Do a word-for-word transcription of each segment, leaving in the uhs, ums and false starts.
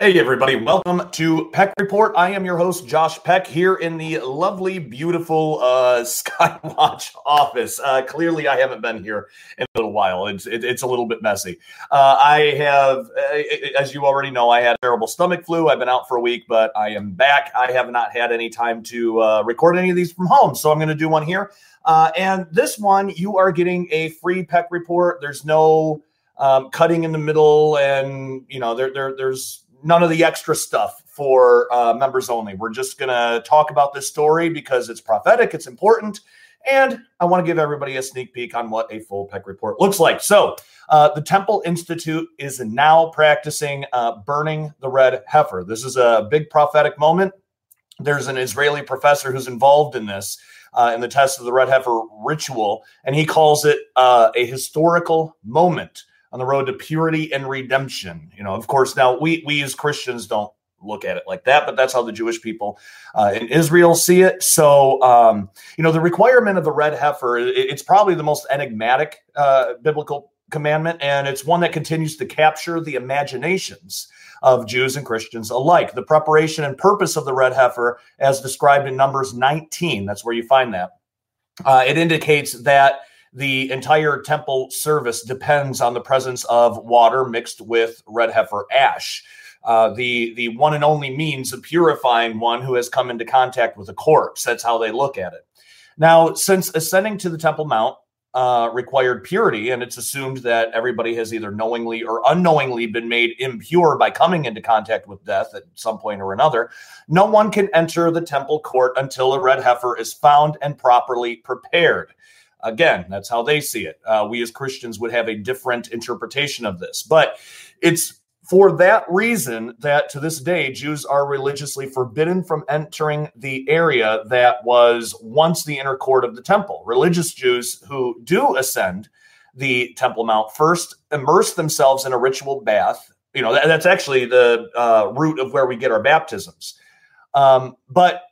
Hey, everybody. Welcome to Peck Report. I am your host, Josh Peck, here in the lovely, beautiful uh, Skywatch office. Uh, clearly, I haven't been here in a little while. It's it, it's a little bit messy. Uh, I have, uh, as you already know, I had terrible stomach flu. I've been out for a week, but I am back. I have not had any time to uh, record any of these from home, so I'm going to do one here. Uh, and this one, you are getting a free Peck Report. There's no um, cutting in the middle, and, you know, there, there there's none of the extra stuff for uh, members only. We're just going to talk about this story because it's prophetic, it's important, and I want to give everybody a sneak peek on what a full Peck Report looks like. So uh, the Temple Institute is now practicing uh, burning the red heifer. This is a big prophetic moment. There's an Israeli professor who's involved in this, uh, in the test of the red heifer ritual, and he calls it uh, a historical moment on the road to purity and redemption. You know, of course, now we we as Christians don't look at it like that, but that's how the Jewish people uh, in Israel see it. So, um, you know, the requirement of the red heifer, it, it's probably the most enigmatic uh, biblical commandment, and it's one that continues to capture the imaginations of Jews and Christians alike. The preparation and purpose of the red heifer, as described in Numbers nineteen, that's where you find that. Uh, it indicates that the entire temple service depends on the presence of water mixed with red heifer ash, uh, the, the one and only means of purifying one who has come into contact with a corpse. That's how they look at it. Now, since ascending to the Temple Mount uh, required purity, and it's assumed that everybody has either knowingly or unknowingly been made impure by coming into contact with death at some point or another, no one can enter the temple court until a red heifer is found and properly prepared. Again, that's how they see it. Uh, we as Christians would have a different interpretation of this. But it's for that reason that to this day, Jews are religiously forbidden from entering the area that was once the inner court of the temple. Religious Jews who do ascend the Temple Mount first immerse themselves in a ritual bath. You know, that, that's actually the uh, root of where we get our baptisms. Um, but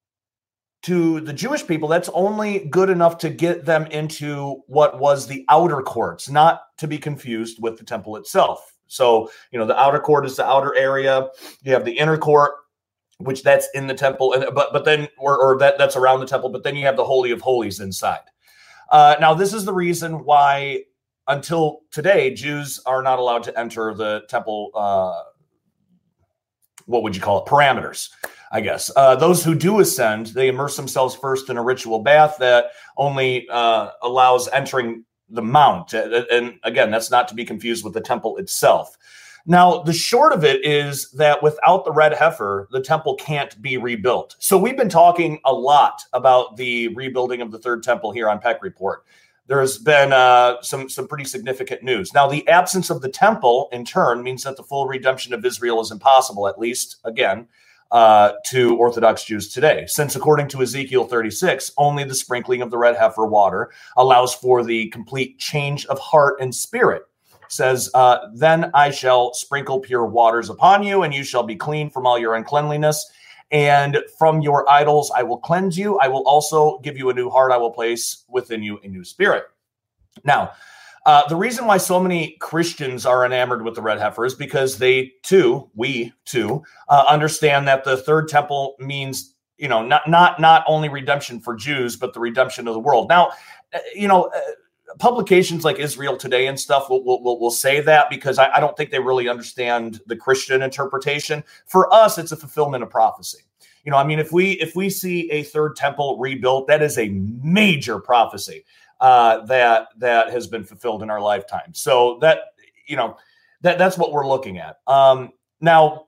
to the Jewish people, that's only good enough to get them into what was the outer courts, not to be confused with the temple itself. So, you know, the outer court is the outer area. You have the inner court, which that's in the temple, and but but then or, or that that's around the temple. But then you have the Holy of Holies inside. Uh, now, this is the reason why until today, Jews are not allowed to enter the temple. Uh, what would you call it? Parameters, I guess. Uh, those who do ascend, they immerse themselves first in a ritual bath that only uh, allows entering the mount. And again, that's not to be confused with the temple itself. Now, the short of it is that without the red heifer, the temple can't be rebuilt. So we've been talking a lot about the rebuilding of the third temple here on Peck Report. There's been uh, some, some pretty significant news. Now, the absence of the temple, in turn, means that the full redemption of Israel is impossible, at least, again, uh, to Orthodox Jews today. Since, according to Ezekiel thirty-six, only the sprinkling of the red heifer water allows for the complete change of heart and spirit. It says, uh, then I shall sprinkle pure waters upon you, and you shall be clean from all your uncleanliness. And from your idols I will cleanse you. I will also give you a new heart. I will place within you a new spirit. Now, uh, the reason why so many Christians are enamored with the red heifer is because they too, we too, uh, understand that the third temple means, you know, not not not only redemption for Jews, but the redemption of the world. Now, uh, you know, uh, publications like Israel Today and stuff will will, will, will say that because I, I don't think they really understand the Christian interpretation. For us, it's a fulfillment of prophecy. You know, I mean, if we if we see a third temple rebuilt, that is a major prophecy uh, that that has been fulfilled in our lifetime. So that, you know, that that's what we're looking at. Um, now,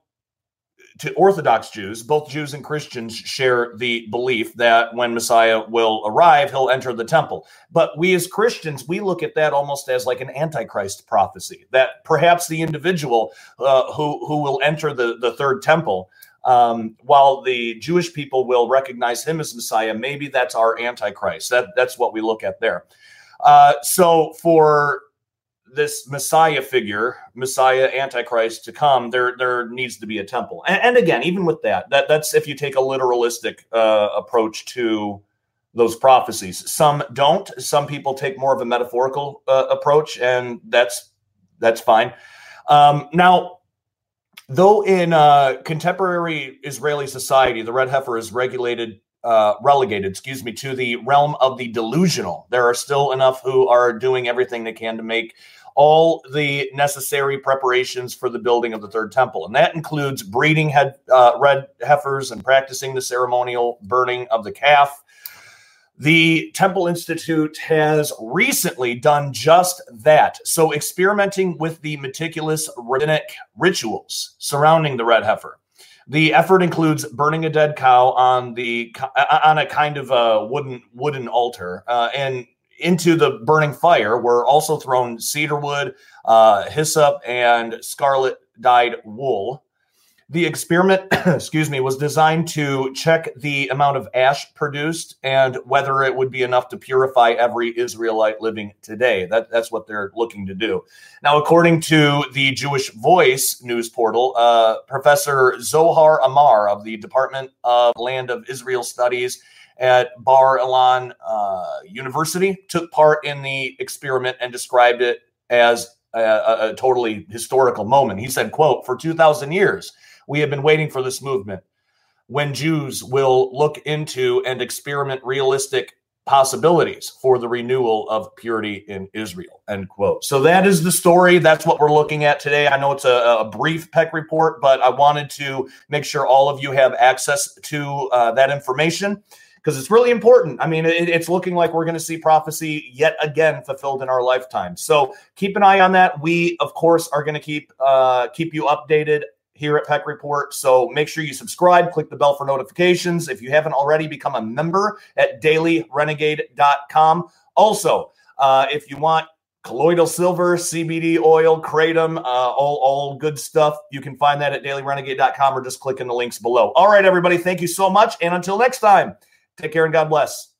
to Orthodox Jews, both Jews and Christians share the belief that when Messiah will arrive, he'll enter the temple. But we as Christians, we look at that almost as like an Antichrist prophecy, that perhaps the individual uh, who, who will enter the, the third temple, um, while the Jewish people will recognize him as Messiah, maybe that's our Antichrist. That, that's what we look at there. Uh, so for this Messiah figure, Messiah, Antichrist to come, there there needs to be a temple. And, and again, even with that, that, that's if you take a literalistic uh, approach to those prophecies. Some don't. Some people take more of a metaphorical uh, approach, and that's that's fine. Um, now, Though in uh, contemporary Israeli society, the red heifer is regulated, uh, relegated, excuse me, to the realm of the delusional. There are still enough who are doing everything they can to make all the necessary preparations for the building of the third temple. And that includes breeding head, uh, red heifers and practicing the ceremonial burning of the calf. The Temple Institute has recently done just that. So experimenting with the meticulous rabbinic rituals surrounding the red heifer. The effort includes burning a dead cow on the on a kind of a wooden wooden altar, uh, and into the burning fire were also thrown cedar wood, uh, hyssop, and scarlet dyed wool. The experiment, excuse me, was designed to check the amount of ash produced and whether it would be enough to purify every Israelite living today. That, that's what they're looking to do. Now, according to the Jewish Voice news portal, uh, Professor Zohar Amar of the Department of Land of Israel Studies at Bar Ilan uh, University took part in the experiment and described it as a, a, a totally historical moment. He said, quote, "For two thousand years, we have been waiting for this movement when Jews will look into and experiment realistic possibilities for the renewal of purity in Israel," end quote. So that is the story. That's what we're looking at today. I know it's a, a brief Peck report, but I wanted to make sure all of you have access to uh, that information because it's really important. I mean, it, it's looking like we're going to see prophecy yet again fulfilled in our lifetime. So keep an eye on that. We, of course, are going to keep uh, keep you updated here at Peck Report. So make sure you subscribe, click the bell for notifications. If you haven't already, become a member at daily renegade dot com. Also, uh, if you want colloidal silver, C B D oil, kratom, uh, all, all good stuff, you can find that at daily renegade dot com or just click in the links below. All right, everybody, thank you so much. And until next time, take care and God bless.